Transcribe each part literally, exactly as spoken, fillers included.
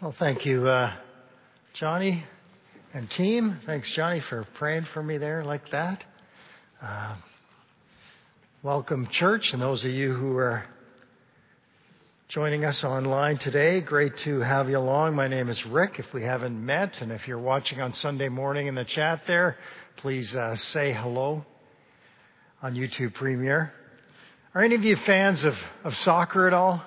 Well, thank you, uh, Johnny and team. Thanks, Johnny, for praying for me there like that. Uh, welcome, church, and those of you who are joining us online today. Great to have you along. My name is Rick, if we haven't met, and if you're watching on Sunday morning in the chat there, please uh, say hello on YouTube Premiere. Are any of you fans of, of soccer at all?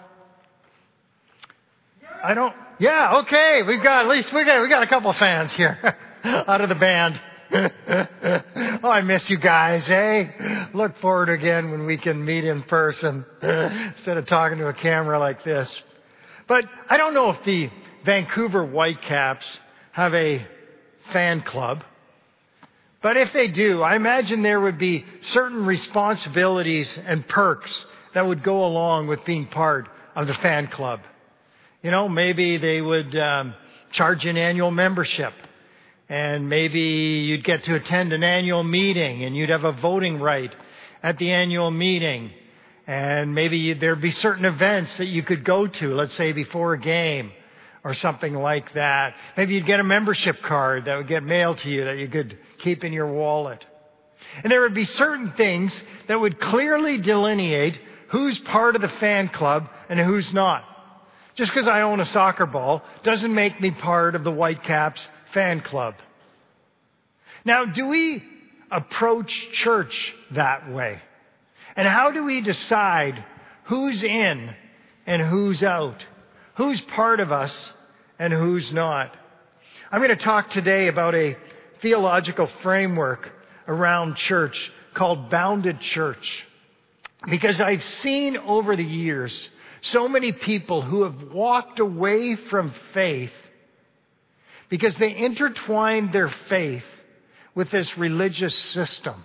I don't. Yeah, okay. We've got at least we got we got a couple of fans here out of the band. Oh, I miss you guys, eh? Look forward again when we can meet in person instead of talking to a camera like this. But I don't know if the Vancouver Whitecaps have a fan club. But if they do, I imagine there would be certain responsibilities and perks that would go along with being part of the fan club. You know, maybe they would um, charge an annual membership, and maybe you'd get to attend an annual meeting, and you'd have a voting right at the annual meeting, and maybe you'd, there'd be certain events that you could go to, let's say before a game or something like that. Maybe you'd get a membership card that would get mailed to you that you could keep in your wallet. And there would be certain things that would clearly delineate who's part of the fan club and who's not. Just because I own a soccer ball doesn't make me part of the Whitecaps fan club. Now, do we approach church that way? And how do we decide who's in and who's out? Who's part of us and who's not? I'm going to talk today about a theological framework around church called bounded church. Because I've seen over the years so many people who have walked away from faith because they intertwined their faith with this religious system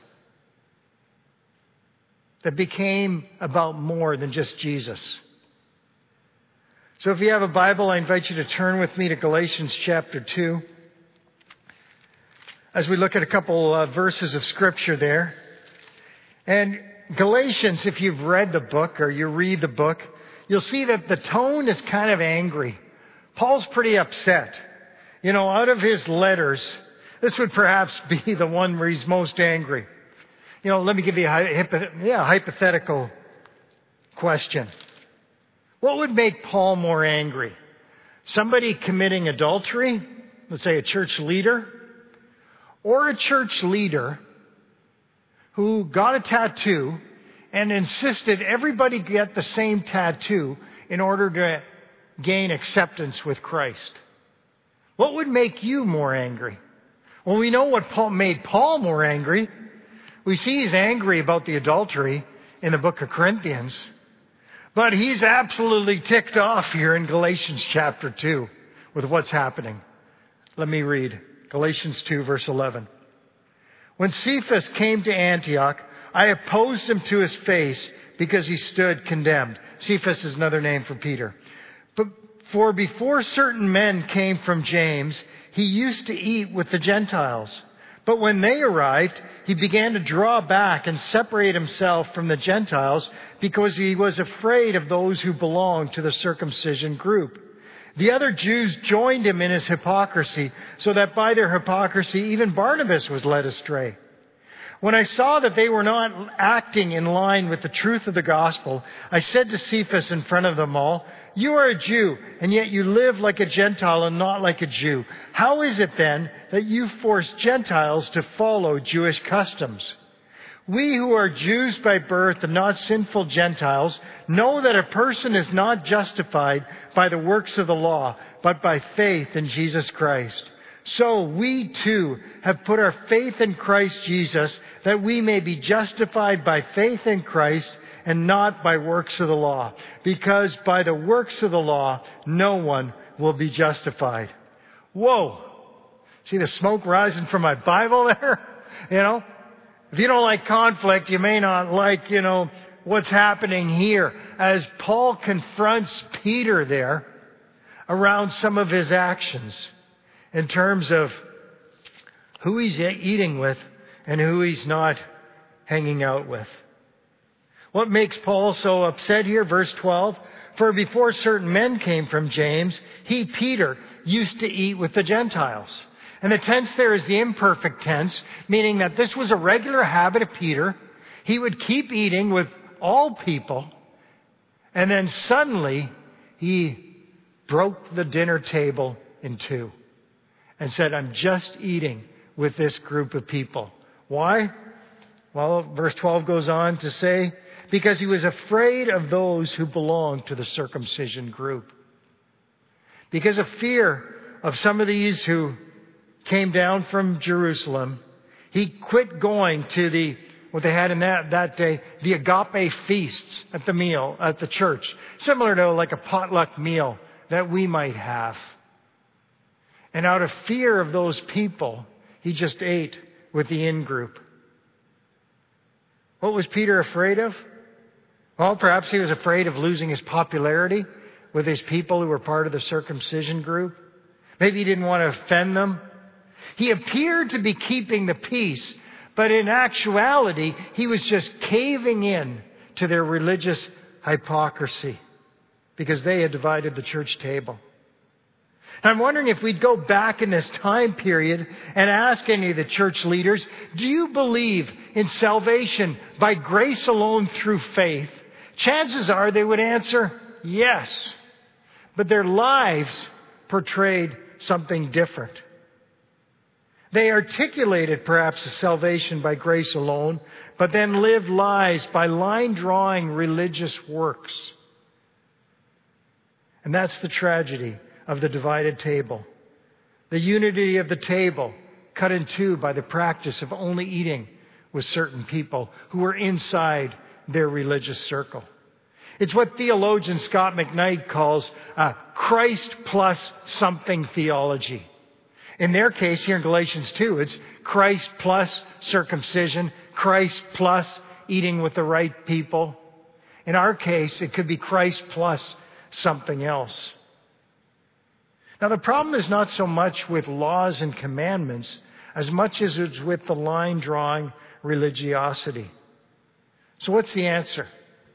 that became about more than just Jesus. So if you have a Bible, I invite you to turn with me to Galatians chapter two. As we look at a couple uh, verses of Scripture there. And Galatians, if you've read the book or you read the book, you'll see that the tone is kind of angry. Paul's pretty upset. You know, out of his letters, this would perhaps be the one where he's most angry. You know, let me give you a yeah, hypothetical question. What would make Paul more angry? Somebody committing adultery, let's say a church leader, or a church leader who got a tattoo and insisted everybody get the same tattoo in order to gain acceptance with Christ? What would make you more angry? Well, we know what Paul made Paul more angry. We see he's angry about the adultery in the book of Corinthians. But he's absolutely ticked off here in Galatians chapter two with what's happening. Let me read Galatians two verse eleven. When Cephas came to Antioch, I opposed him to his face because he stood condemned. Cephas is another name for Peter. But for before certain men came from James, he used to eat with the Gentiles. But when they arrived, he began to draw back and separate himself from the Gentiles because he was afraid of those who belonged to the circumcision group. The other Jews joined him in his hypocrisy, so that by their hypocrisy even Barnabas was led astray. When I saw that they were not acting in line with the truth of the gospel, I said to Cephas in front of them all, "You are a Jew, and yet you live like a Gentile and not like a Jew. How is it then that you force Gentiles to follow Jewish customs? We who are Jews by birth and not sinful Gentiles know that a person is not justified by the works of the law, but by faith in Jesus Christ. So we too have put our faith in Christ Jesus, that we may be justified by faith in Christ and not by works of the law. Because by the works of the law, no one will be justified." Whoa! See the smoke rising from my Bible there? You know? If you don't like conflict, you may not like, you know, what's happening here as Paul confronts Peter there around some of his actions in terms of who he's eating with and who he's not hanging out with. What makes Paul so upset here? Verse twelve. For before certain men came from James, he, Peter, used to eat with the Gentiles. And the tense there is the imperfect tense, meaning that this was a regular habit of Peter. He would keep eating with all people, and then suddenly he broke the dinner table in two and said, I'm just eating with this group of people. Why? Well, verse twelve goes on to say, because he was afraid of those who belonged to the circumcision group. Because of fear of some of these who came down from Jerusalem, he quit going to the, what they had in that, that day, the agape feasts at the meal, at the church. Similar to like a potluck meal that we might have. And out of fear of those people, he just ate with the in-group. What was Peter afraid of? Well, perhaps he was afraid of losing his popularity with his people who were part of the circumcision group. Maybe he didn't want to offend them. He appeared to be keeping the peace, but in actuality, he was just caving in to their religious hypocrisy because they had divided the church table. I'm wondering if we'd go back in this time period and ask any of the church leaders, do you believe in salvation by grace alone through faith? Chances are they would answer yes. But their lives portrayed something different. They articulated perhaps the salvation by grace alone, but then lived lives by line-drawing religious works. And that's the tragedy of the divided table. The unity of the table cut in two by the practice of only eating with certain people who were inside their religious circle. It's what theologian Scott McKnight calls a Christ plus something theology. In their case, here in Galatians two, it's Christ plus circumcision, Christ plus eating with the right people. In our case, it could be Christ plus something else. Now, the problem is not so much with laws and commandments as much as it's with the line-drawing religiosity. So what's the answer?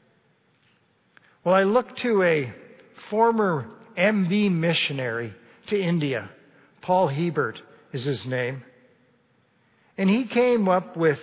Well, I looked to a former M B missionary to India. Paul Hebert is his name. And he came up with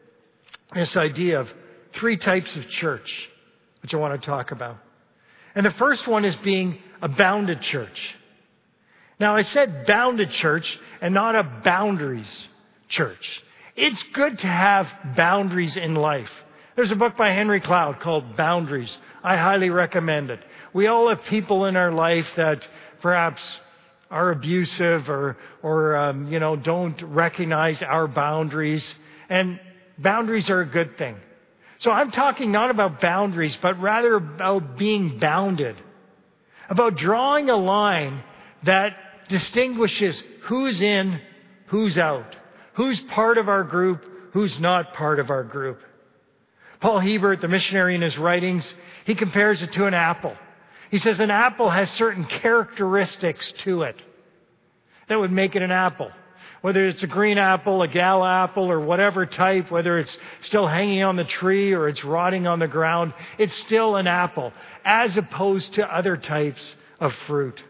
this idea of three types of church, which I want to talk about. And the first one is being a bounded church. Now, I said bounded church and not a boundaries church. It's good to have boundaries in life. There's a book by Henry Cloud called Boundaries. I highly recommend it. We all have people in our life that perhaps are abusive or, or um, you know, don't recognize our boundaries. And boundaries are a good thing. So I'm talking not about boundaries, but rather about being bounded. About drawing a line that distinguishes who's in, who's out. Who's part of our group, who's not part of our group. Paul Hebert, the missionary in his writings, he compares it to an apple. He says an apple has certain characteristics to it that would make it an apple. Whether it's a green apple, a gala apple, or whatever type, whether it's still hanging on the tree or it's rotting on the ground, it's still an apple, as opposed to other types of fruit.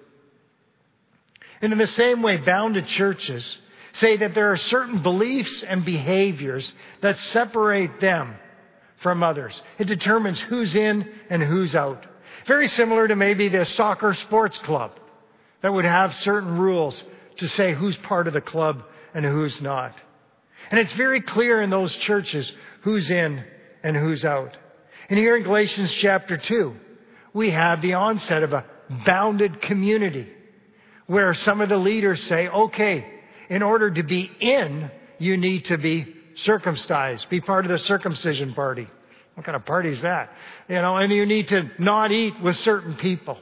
And in the same way, bounded churches say that there are certain beliefs and behaviors that separate them from others. It determines who's in and who's out. Very similar to maybe the soccer sports club that would have certain rules to say who's part of the club and who's not. And it's very clear in those churches who's in and who's out. And here in Galatians chapter two, we have the onset of a bounded community where some of the leaders say, okay, in order to be in, you need to be circumcised, be part of the circumcision party. What kind of party is that? You know, and you need to not eat with certain people.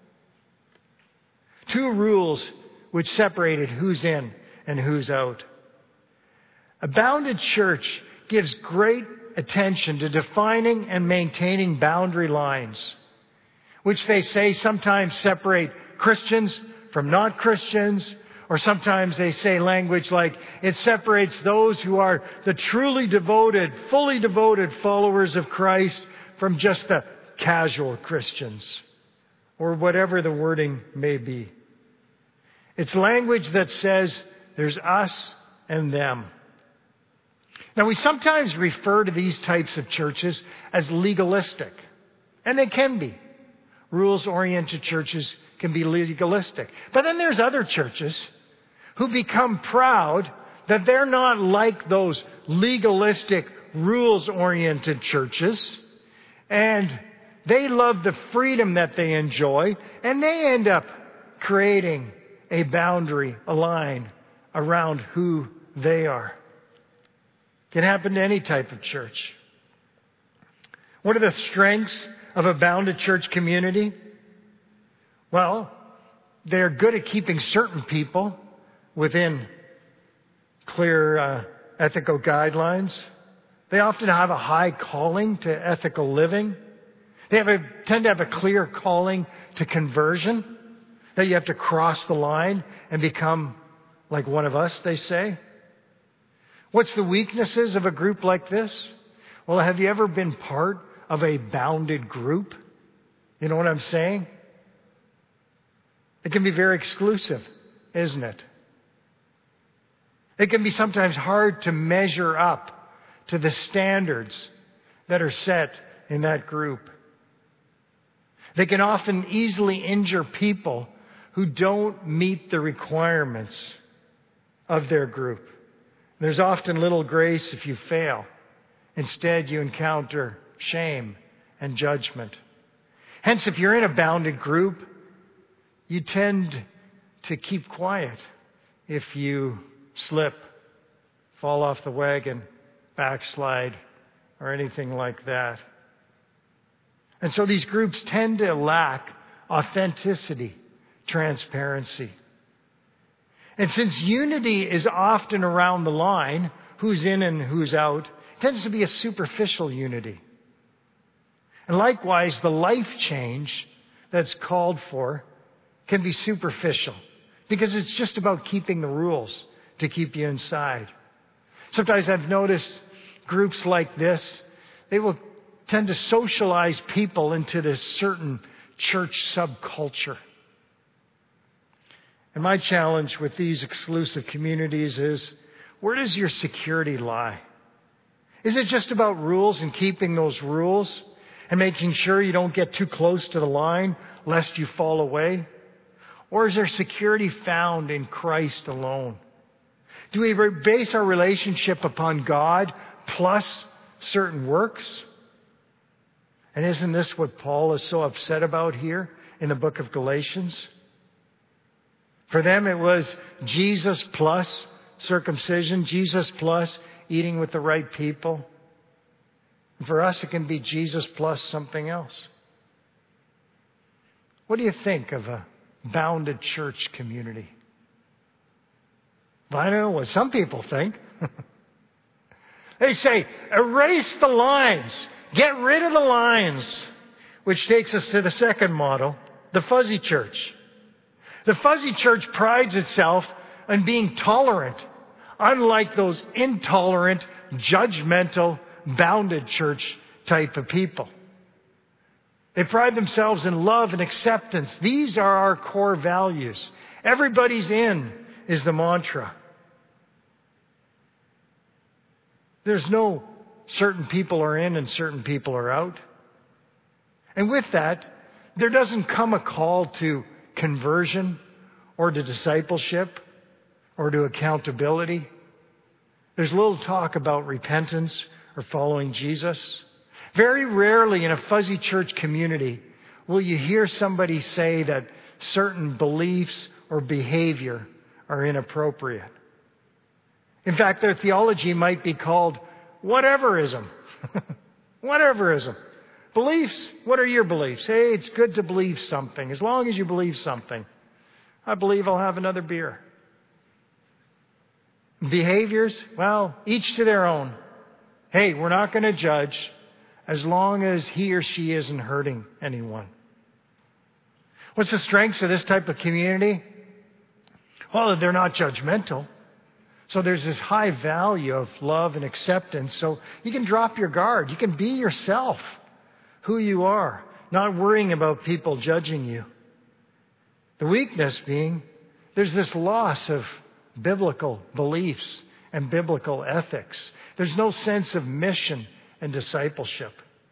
Two rules which separated who's in and who's out. A bounded church gives great attention to defining and maintaining boundary lines, which they say sometimes separate Christians from not Christians, or sometimes they say language like it separates those who are the truly devoted, fully devoted followers of Christ from just the casual Christians. or whatever the wording may be. It's language that says there's us and them. Now, we sometimes refer to these types of churches as legalistic, and they can be. Rules-oriented churches can be legalistic. But then there's other churches who become proud that they're not like those legalistic, rules-oriented churches, and they love the freedom that they enjoy, and they end up creating a boundary, a line around who they are. It can happen to any type of church. What are the strengths of a bounded church community? Well, they're good at keeping certain people within clear uh, ethical guidelines. They often have a high calling to ethical living. They have a, tend to have a clear calling to conversion, that you have to cross the line and become like one of us, they say. What's the weaknesses of a group like this? Well, have you ever been part of a bounded group? You know what I'm saying? It can be very exclusive, isn't it? It can be sometimes hard to measure up to the standards that are set in that group. They can often easily injure people who don't meet the requirements of their group. There's often little grace if you fail. Instead, you encounter shame and judgment. Hence, if you're in a bounded group, you tend to keep quiet if you slip, fall off the wagon, backslide, or anything like that. And so these groups tend to lack authenticity, transparency. And since unity is often around the line, who's in and who's out, it tends to be a superficial unity. And likewise, the life change that's called for can be superficial because it's just about keeping the rules to keep you inside. Sometimes I've noticed groups like this, they will tend to socialize people into this certain church subculture. And my challenge with these exclusive communities is, where does your security lie? Is it just about rules and keeping those rules and making sure you don't get too close to the line lest you fall away? Or is there security found in Christ alone? Do we base our relationship upon God plus certain works? And isn't this what Paul is so upset about here in the book of Galatians? For them it was Jesus plus circumcision, Jesus plus eating with the right people. And for us it can be Jesus plus something else. What do you think of a bounded church community? Well, I don't know what some people think. They say, erase the lines. Get rid of the lines. Which takes us to the second model, the fuzzy church. The fuzzy church prides itself on being tolerant, unlike those intolerant, judgmental, bounded church type of people. They pride themselves in love and acceptance. These are our core values. Everybody's in is the mantra. There's no certain people are in and certain people are out. And with that, there doesn't come a call to conversion or to discipleship or to accountability. There's little talk about repentance or following Jesus. Very rarely in a fuzzy church community will you hear somebody say that certain beliefs or behavior are inappropriate. In fact, their theology might be called whateverism. Whateverism. Beliefs. What are your beliefs? Hey, it's good to believe something. As long as you believe something. I believe I'll have another beer. Behaviors? Well, each to their own. Hey, we're not going to judge as long as he or she isn't hurting anyone. What's the strengths of this type of community? Well, they're not judgmental. So there's this high value of love and acceptance. So you can drop your guard. You can be yourself, who you are. not worrying about people judging you. The weakness being there's this loss of biblical beliefs and biblical ethics. There's no sense of mission and discipleship.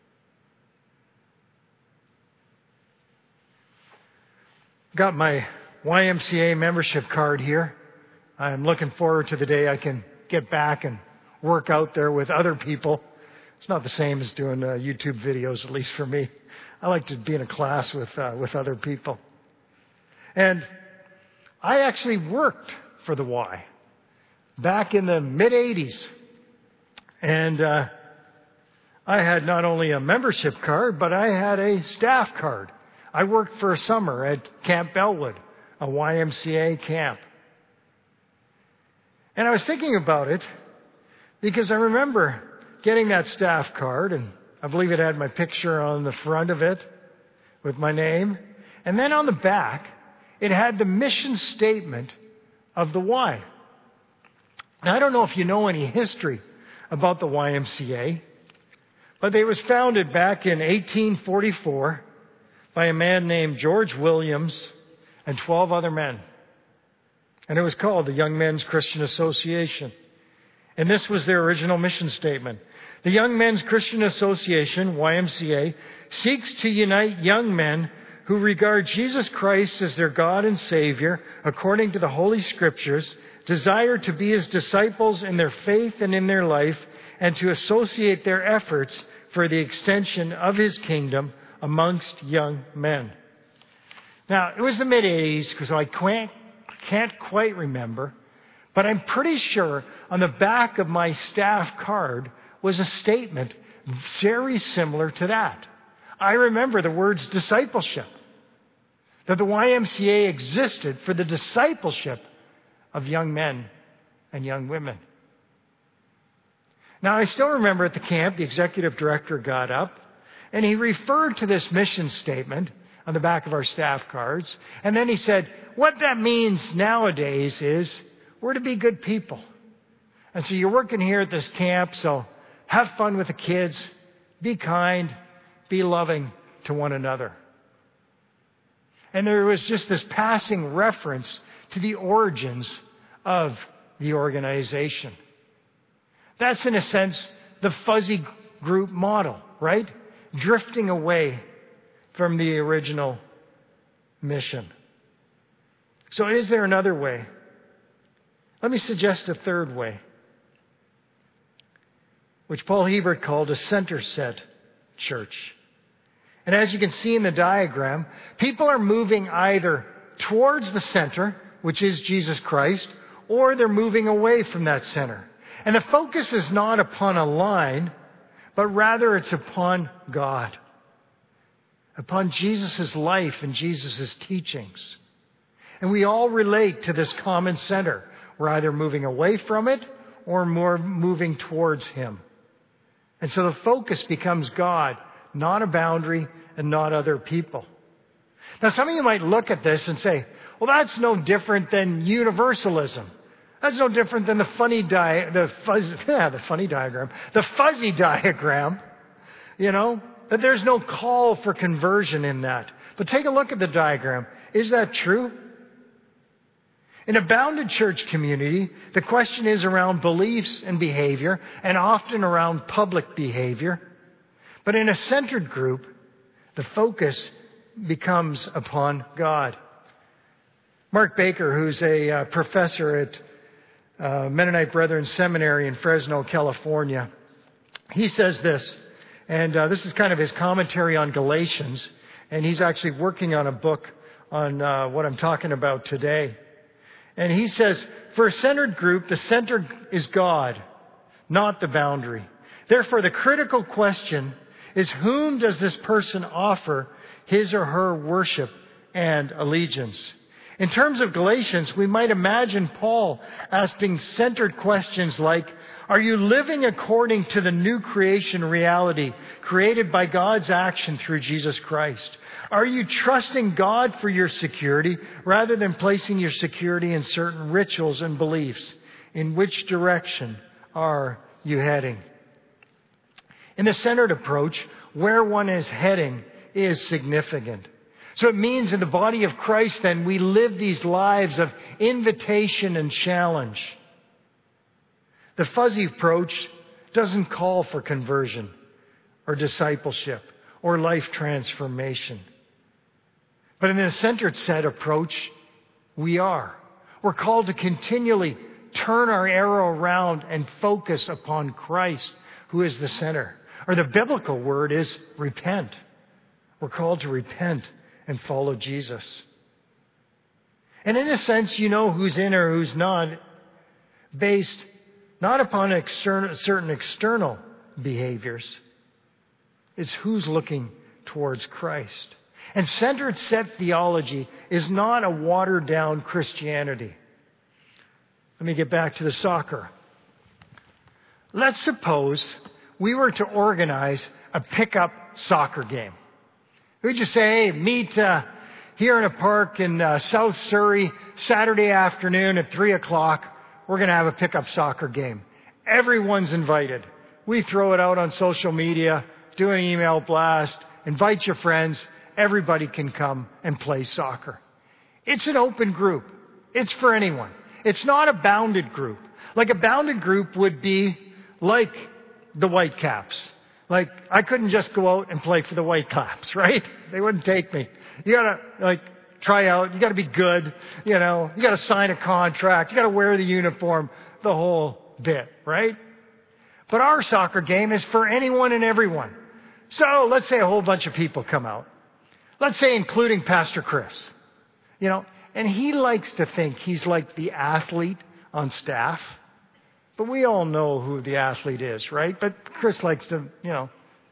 Got my Y M C A membership card here. I'm looking forward to the day I can get back and work out there with other people. It's not the same as doing uh, YouTube videos, at least for me. I like to be in a class with uh, with other people. And I actually worked for the Y back in the mid-eighties. And uh, I had not only a membership card, but I had a staff card. I worked for a summer at Camp Bellwood, a Y M C A camp. And I was thinking about it because I remember getting that staff card, and I believe it had my picture on the front of it with my name. And then on the back, it had the mission statement of the Y. Now, I don't know if you know any history about the Y M C A, but it was founded back in eighteen forty-four by a man named George Williams and twelve other men. And it was called the Young Men's Christian Association. And this was their original mission statement. The Young Men's Christian Association, Y M C A, seeks to unite young men who regard Jesus Christ as their God and Savior according to the Holy Scriptures, desire to be His disciples in their faith and in their life, and to associate their efforts for the extension of His kingdom amongst young men. Now, it was the mid-eighties, because I can't, can't quite remember, but I'm pretty sure on the back of my staff card was a statement very similar to that. I remember the words discipleship, that the Y M C A existed for the discipleship of young men and young women. Now, I still remember at the camp, the executive director got up and he referred to this mission statement on the back of our staff cards. And then he said, what that means nowadays is we're to be good people. And so you're working here at this camp, so have fun with the kids, be kind, be loving to one another. And there was just this passing reference to the origins of the organization. That's, in a sense, the fuzzy group model, right? Drifting away from the original mission. So is there another way? Let me suggest a third way, which Paul Hebert called a center set church. And as you can see in the diagram, people are moving either towards the center, which is Jesus Christ, or they're moving away from that center. And the focus is not upon a line, but rather it's upon God, upon Jesus' life and Jesus' teachings. And we all relate to this common center. We're either moving away from it or more moving towards Him. And so the focus becomes God, not a boundary and not other people. Now, some of you might look at this and say, well, that's no different than universalism. That's no different than the funny di- the fuzz, yeah, the funny diagram, the fuzzy diagram, you know, that there's no call for conversion in that. But take a look at the diagram. Is that true? In a bounded church community, the question is around beliefs and behavior, and often around public behavior. But in a centered group, the focus becomes upon God. Mark Baker, who's a uh, professor at uh, Mennonite Brethren Seminary in Fresno, California, he says this, and uh, this is kind of his commentary on Galatians, and he's actually working on a book on uh, what I'm talking about today. And he says, for a centered group, the center is God, not the boundary. Therefore, the critical question is, whom does this person offer his or her worship and allegiance? In terms of Galatians, we might imagine Paul asking centered questions like, are you living according to the new creation reality created by God's action through Jesus Christ? Are you trusting God for your security rather than placing your security in certain rituals and beliefs? In which direction are you heading? In the centered approach, where one is heading is significant. So it means in the body of Christ then we live these lives of invitation and challenge. The fuzzy approach doesn't call for conversion or discipleship or life transformation. But in the centered set approach, we are. We're called to continually turn our arrow around and focus upon Christ, who is the center. Or the biblical word is repent. We're called to repent and follow Jesus. And in a sense, you know who's in or who's not, based not upon external, certain external behaviors. It's who's looking towards Christ. And centered set theology is not a watered down Christianity. Let me get back to the soccer. Let's suppose we were to organize a pickup soccer game. We'd just say, hey, meet uh, here in a park in uh, South Surrey, Saturday afternoon at three o'clock. We're going to have a pickup soccer game. Everyone's invited. We throw it out on social media, do an email blast, invite your friends. Everybody can come and play soccer. It's an open group. It's for anyone. It's not a bounded group. Like a bounded group would be like the Whitecaps. Like, I couldn't just go out and play for the Whitecaps, right? They wouldn't take me. You gotta, like, try out. You gotta be good. You know, you gotta sign a contract. You gotta wear the uniform, the whole bit, right? But our soccer game is for anyone and everyone. So, let's say a whole bunch of people come out. Let's say including Pastor Chris. You know, and he likes to think he's like the athlete on staff. But we all know who the athlete is, right? But Chris likes to, you know,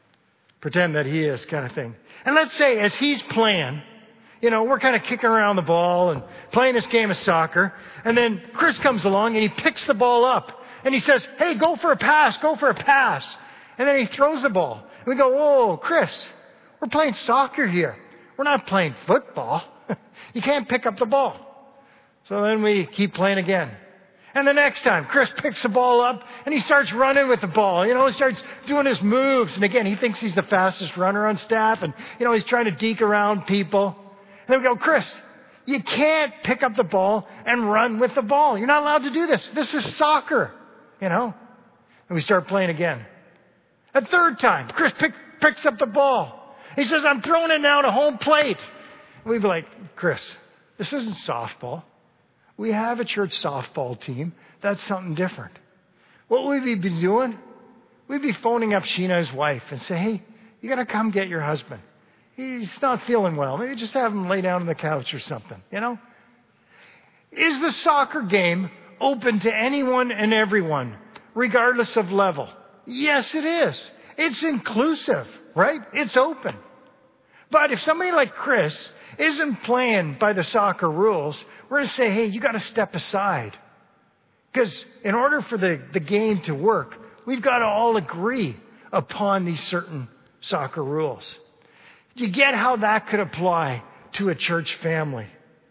pretend that he is kind of thing. And let's say as he's playing, you know, we're kind of kicking around the ball and playing this game of soccer. And then Chris comes along and he picks the ball up. And he says, hey, go for a pass, go for a pass. And then he throws the ball. And we go, whoa, Chris, we're playing soccer here. We're not playing football. You can't pick up the ball. So then we keep playing again. And the next time, Chris picks the ball up and he starts running with the ball. You know, he starts doing his moves. And again, he thinks he's the fastest runner on staff. And, you know, he's trying to deke around people. And then we go, Chris, you can't pick up the ball and run with the ball. You're not allowed to do this. This is soccer, you know. And we start playing again. A third time, Chris pick, picks up the ball. He says, I'm throwing it now to home plate. And we'd be like, Chris, this isn't softball. We have a church softball team. That's something different. What would we be doing? We'd be phoning up Sheena, his wife, and say, hey, you got to come get your husband. He's not feeling well. Maybe just have him lay down on the couch or something, you know? Is the soccer game open to anyone and everyone, regardless of level? Yes, it is. It's inclusive, right? It's open. But if somebody like Chris isn't playing by the soccer rules, we're going to say, hey, you got to step aside. Because in order for the, the game to work, we've got to all agree upon these certain soccer rules. Do you get how that could apply to a church family?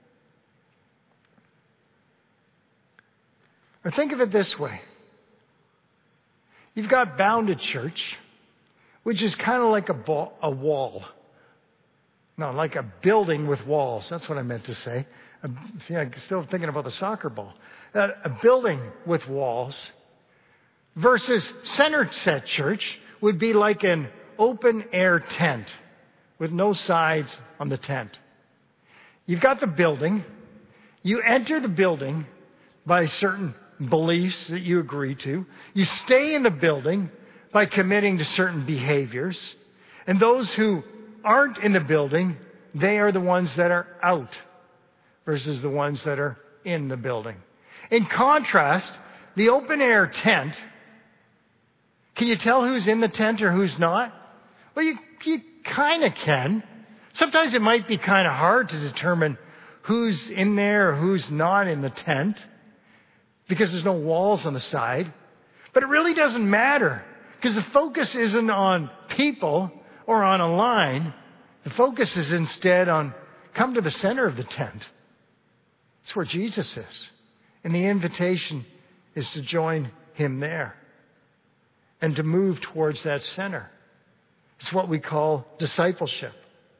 Or think of it this way. You've got bounded church, which is kind of like a, ball, a wall. No, like a building with walls. That's what I meant to say. See, I'm still thinking about the soccer ball. Uh, a building with walls versus centered set church would be like an open air tent with no sides on the tent. You've got the building. You enter the building by certain beliefs that you agree to. You stay in the building by committing to certain behaviors. And those who aren't in the building, they are the ones that are out versus the ones that are in the building. In contrast, the open air tent, can you tell who's in the tent or who's not? Well, you, you kind of can. Sometimes it might be kind of hard to determine who's in there or who's not in the tent because there's no walls on the side. But it really doesn't matter because the focus isn't on people or on a line. The focus is instead on come to the center of the tent. It's where Jesus is. And the invitation is to join him there and to move towards that center. It's what we call discipleship.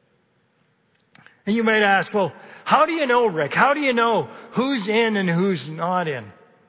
And you might ask, well, how do you know, Rick? How do you know who's in and who's not in?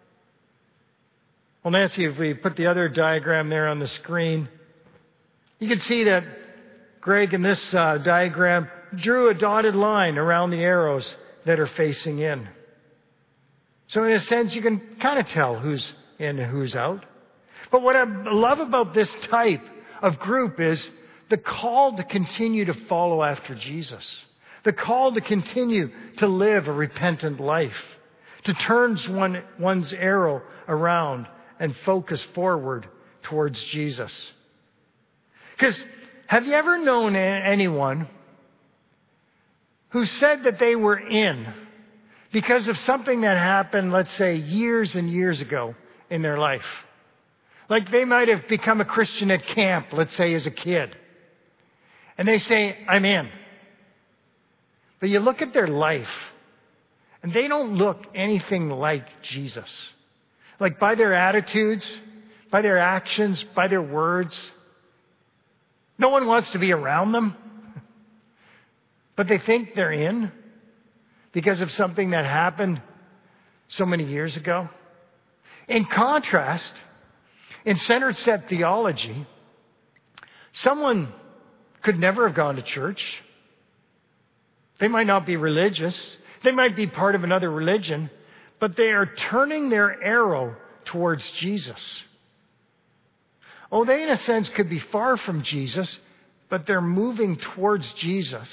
Well, Nancy, if we put the other diagram there on the screen, you can see that Greg in this uh, diagram drew a dotted line around the arrows that are facing in. So in a sense, you can kind of tell who's in and who's out. But what I love about this type of group is the call to continue to follow after Jesus. The call to continue to live a repentant life. To turn one, one's arrow around and focus forward towards Jesus. Because have you ever known anyone who said that they were in because of something that happened, let's say, years and years ago in their life? Like they might have become a Christian at camp, let's say, as a kid. And they say, I'm in. But you look at their life, and they don't look anything like Jesus. Like by their attitudes, by their actions, by their words. No one wants to be around them. But they think they're in because of something that happened so many years ago. In contrast, in centered set theology, someone could never have gone to church. They might not be religious. They might be part of another religion, but they are turning their arrow towards Jesus. Oh, they in a sense could be far from Jesus, but they're moving towards Jesus.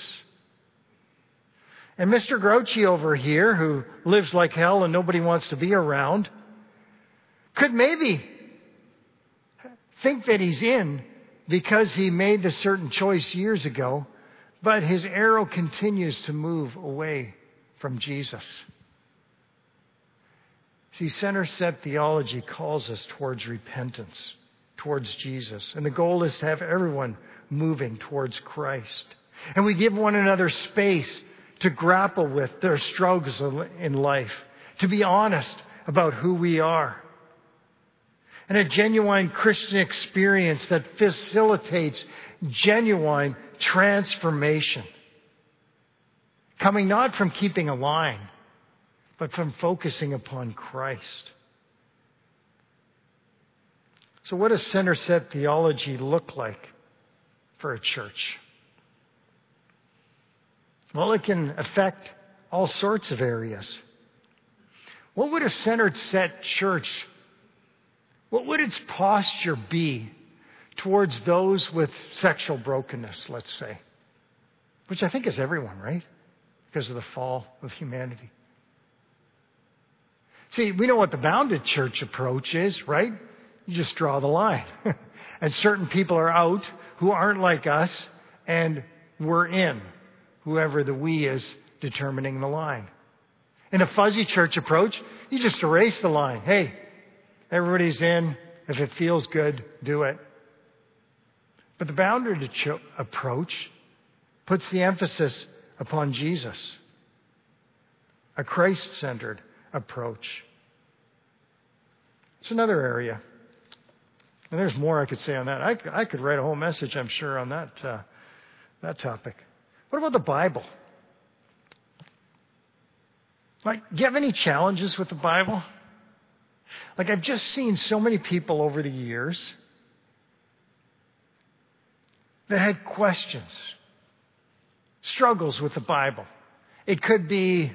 And Mister Grouchy over here, who lives like hell and nobody wants to be around, could maybe think that he's in because he made the certain choice years ago, but his arrow continues to move away from Jesus. See, center set theology calls us towards repentance, towards Jesus. And the goal is to have everyone moving towards Christ. And we give one another space to grapple with their struggles in life, to be honest about who we are. And a genuine Christian experience that facilitates genuine transformation. Coming not from keeping a line, but from focusing upon Christ. So what does center set theology look like for a church? Well, it can affect all sorts of areas. What would a centered set church, what would its posture be towards those with sexual brokenness, let's say? Which I think is everyone, right? Because of the fall of humanity. See, we know what the bounded church approach is, right? You just draw the line. And certain people are out who aren't like us, and we're in, whoever the we is determining the line. In a fuzzy church approach, you just erase the line. Hey, everybody's in. If it feels good, do it. But the bounded approach puts the emphasis upon Jesus. A Christ-centered approach. It's another area. And there's more I could say on that. I, I could write a whole message, I'm sure, on that, uh, that topic. What about the Bible? Like, do you have any challenges with the Bible? Like, I've just seen so many people over the years that had questions, struggles with the Bible. It could be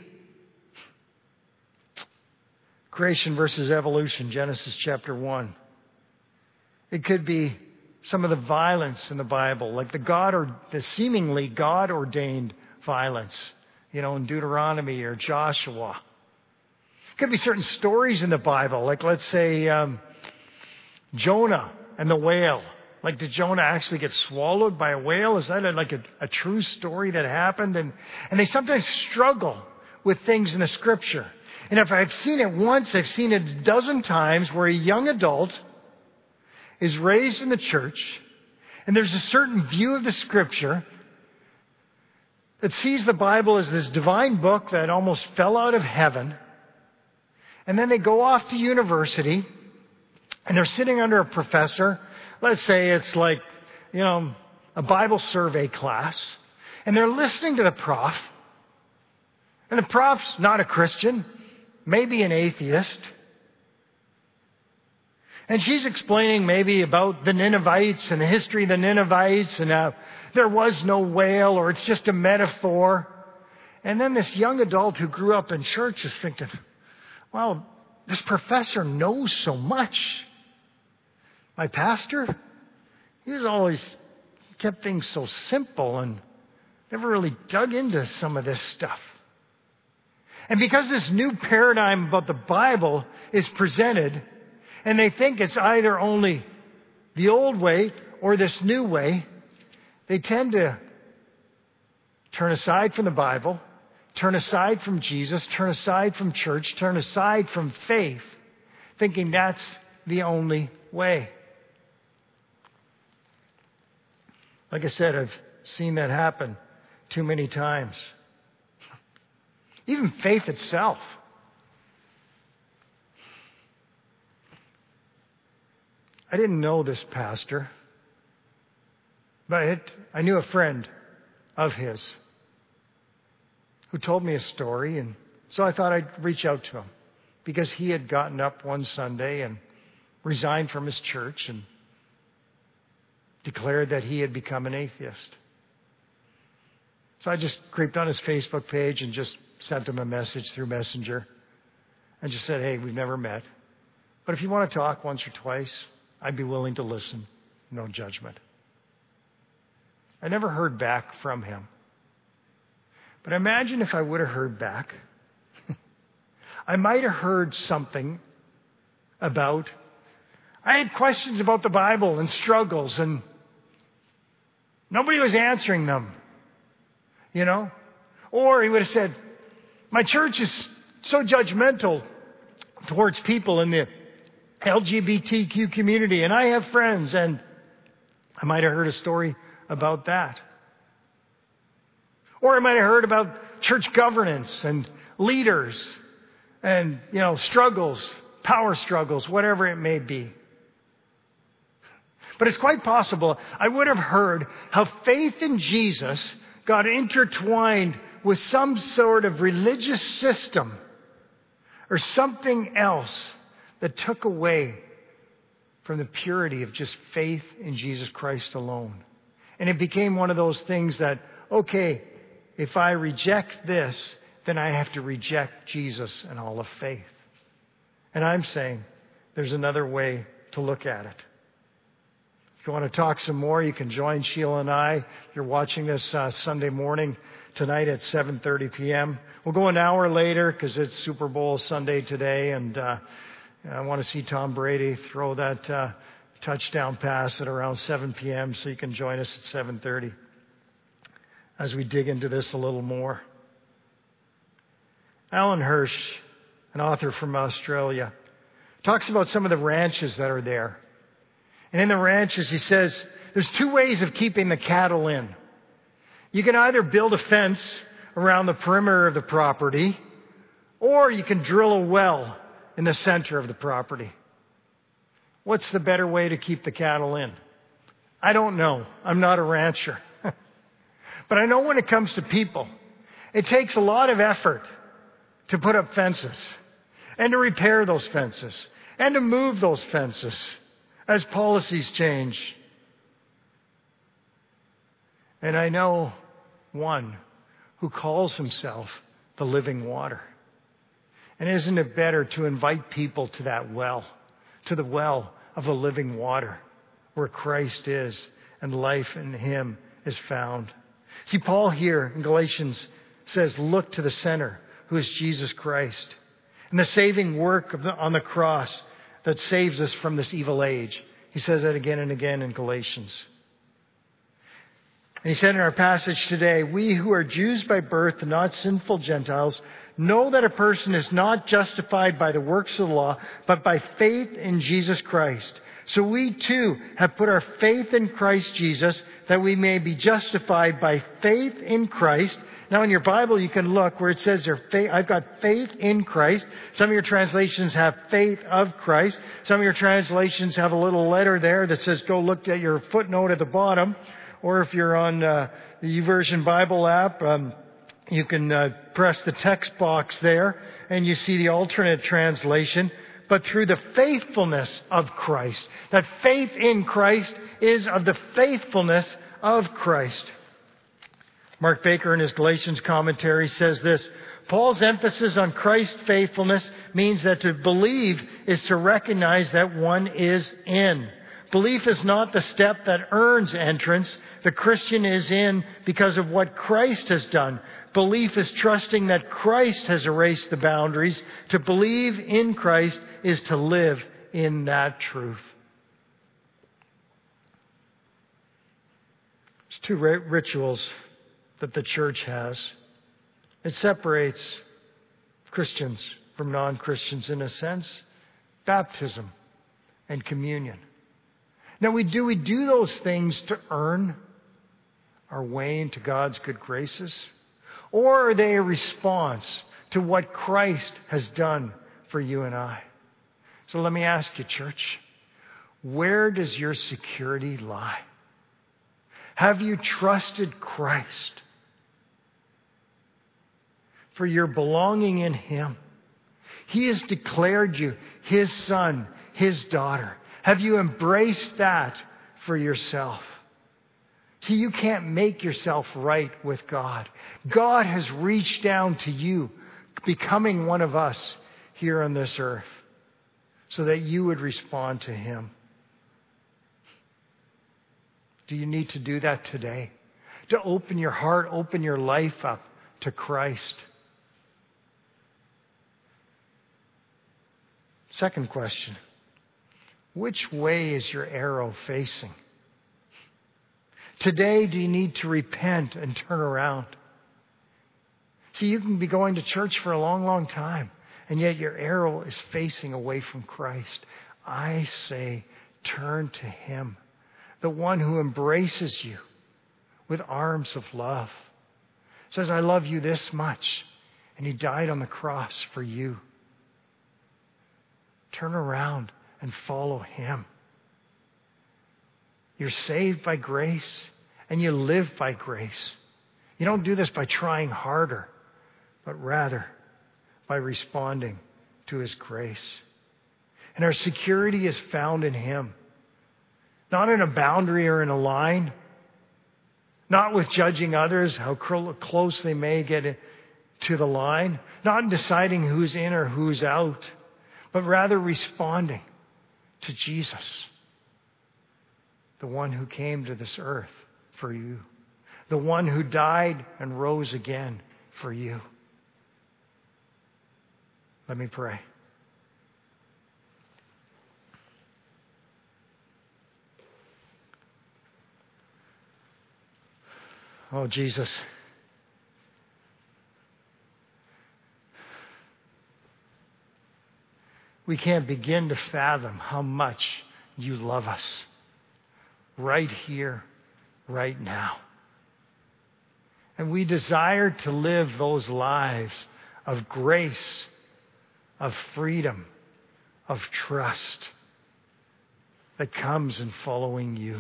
creation versus evolution, Genesis chapter one. It could be some of the violence in the Bible, like the God or the seemingly God-ordained violence, you know, in Deuteronomy or Joshua. It could be certain stories in the Bible, like let's say um, Jonah and the whale. Like, did Jonah actually get swallowed by a whale? Is that a, like a, a true story that happened? And, and they sometimes struggle with things in the Scripture. And if I've seen it once, I've seen it a dozen times where a young adult is raised in the church, and there's a certain view of the Scripture that sees the Bible as this divine book that almost fell out of heaven. And then they go off to university, and they're sitting under a professor. Let's say it's like, you know, a Bible survey class. And they're listening to the prof, And the prof's not a Christian, maybe an atheist. And she's explaining maybe about the Ninevites and the history of the Ninevites and how there was no whale or it's just a metaphor. And then this young adult who grew up in church is thinking, well, this professor knows so much. My pastor, he's always kept things so simple and never really dug into some of this stuff. And because this new paradigm about the Bible is presented, and they think it's either only the old way or this new way, they tend to turn aside from the Bible, turn aside from Jesus, turn aside from church, turn aside from faith, thinking that's the only way. Like I said, I've seen that happen too many times. Even faith itself. I didn't know this pastor, but it, I knew a friend of his who told me a story, and so I thought I'd reach out to him because he had gotten up one Sunday and resigned from his church and declared that he had become an atheist. So I just creeped on his Facebook page and just sent him a message through Messenger and just said, hey, we've never met, but if you want to talk once or twice, I'd be willing to listen. No judgment. I never heard back from him. But imagine if I would have heard back. I might have heard something about, I had questions about the Bible and struggles, and nobody was answering them. You know? Or he would have said, my church is so judgmental towards people in the L G B T Q community, and I have friends, and I might have heard a story about that. Or I might have heard about church governance and leaders and, you know, struggles, power struggles, whatever it may be. But it's quite possible I would have heard how faith in Jesus got intertwined with some sort of religious system or something else that took away from the purity of just faith in Jesus Christ alone. And it became one of those things that, okay, if I reject this, then I have to reject Jesus and all of faith. And I'm saying there's another way to look at it. If you want to talk some more, you can join Sheila and I. You're watching this uh, Sunday morning tonight at seven thirty p.m. We'll go an hour later because it's Super Bowl Sunday today, and uh, I want to see Tom Brady throw that uh, touchdown pass at around seven p.m. so you can join us at seven thirty as we dig into this a little more. Alan Hirsch, an author from Australia, talks about some of the ranches that are there. And in the ranches, he says, there's two ways of keeping the cattle in. You can either build a fence around the perimeter of the property, or you can drill a well in the center of the property. What's the better way to keep the cattle in? I don't know. I'm not a rancher. But I know when it comes to people, it takes a lot of effort to put up fences and to repair those fences and to move those fences as policies change. And I know one who calls himself the living water. And isn't it better to invite people to that well, to the well of the living water where Christ is and life in Him is found? See, Paul here in Galatians says, look to the center, who is Jesus Christ, and the saving work of the, on the cross that saves us from this evil age. He says that again and again in Galatians. And he said in our passage today, we who are Jews by birth and not sinful Gentiles know that a person is not justified by the works of the law, but by faith in Jesus Christ. So we too have put our faith in Christ Jesus that we may be justified by faith in Christ. Now in your Bible you can look where it says there, I've got faith in Christ. Some of your translations have faith of Christ. Some of your translations have a little letter there that says go look at your footnote at the bottom. Or if you're on uh, the YouVersion Bible app, um, you can uh, press the text box there and you see the alternate translation. But through the faithfulness of Christ. That faith in Christ is of the faithfulness of Christ. Mark Baker in his Galatians commentary says this: Paul's emphasis on Christ's faithfulness means that to believe is to recognize that one is in. Belief is not the step that earns entrance. The Christian is in because of what Christ has done. Belief is trusting that Christ has erased the boundaries. To believe in Christ is to live in that truth. There's two rituals that the church has. It separates Christians from non-Christians in a sense. Baptism and communion. Now, we do we do those things to earn our way into God's good graces? Or are they a response to what Christ has done for you and I? So let me ask you, church, where does your security lie? Have you trusted Christ for your belonging in Him? He has declared you His son, His daughter. Have you embraced that for yourself? See, you can't make yourself right with God. God has reached down to you, becoming one of us here on this earth, so that you would respond to Him. Do you need to do that today? To open your heart, open your life up to Christ. Second question. Which way is your arrow facing? Today, do you need to repent and turn around? See, you can be going to church for a long, long time, and yet your arrow is facing away from Christ. I say, turn to Him, the one who embraces you with arms of love. Says, I love you this much, and He died on the cross for you. Turn around and follow Him. You're saved by grace, and you live by grace. You don't do this by trying harder, but rather by responding to His grace. And our security is found in Him. Not in a boundary or in a line. Not with judging others, how close they may get to the line. Not in deciding who's in or who's out. But rather responding to Jesus, the one who came to this earth for you, the one who died and rose again for you. Let me pray. Oh, Jesus. We can't begin to fathom how much you love us right here, right now. And we desire to live those lives of grace, of freedom, of trust that comes in following you.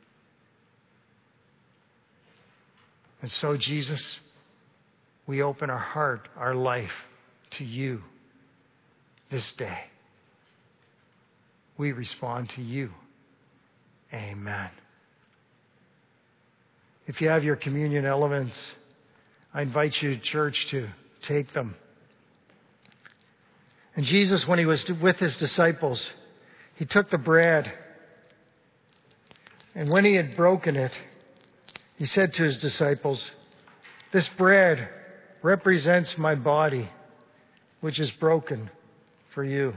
And so, Jesus, we open our heart, our life to you this day. We respond to you. Amen. If you have your communion elements, I invite you, church, to take them. And Jesus, when He was with His disciples, He took the bread. And when He had broken it, He said to His disciples, "This bread represents my body, which is broken for you."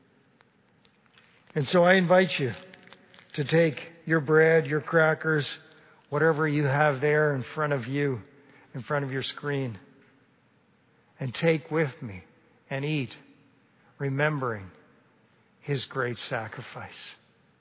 And so I invite you to take your bread, your crackers, whatever you have there in front of you, in front of your screen, and take with me and eat, remembering His great sacrifice.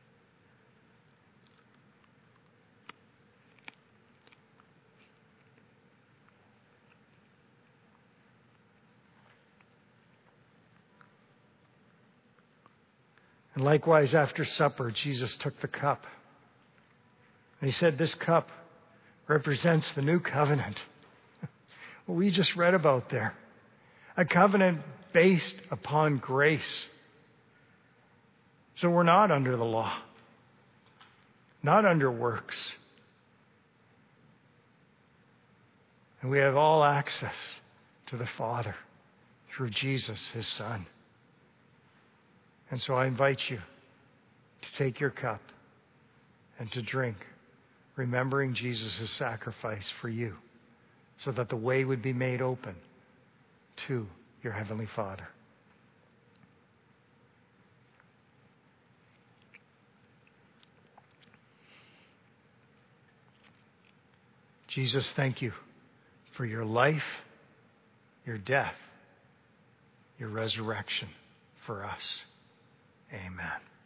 And likewise, after supper, Jesus took the cup. And He said, "This cup represents the new covenant, what we just read about there. A covenant based upon grace. So we're not under the law, not under works. And we have all access to the Father through Jesus, His Son. And so I invite you to take your cup and to drink, remembering Jesus' sacrifice for you, so that the way would be made open to your Heavenly Father. Jesus, thank you for your life, your death, your resurrection for us. Amen.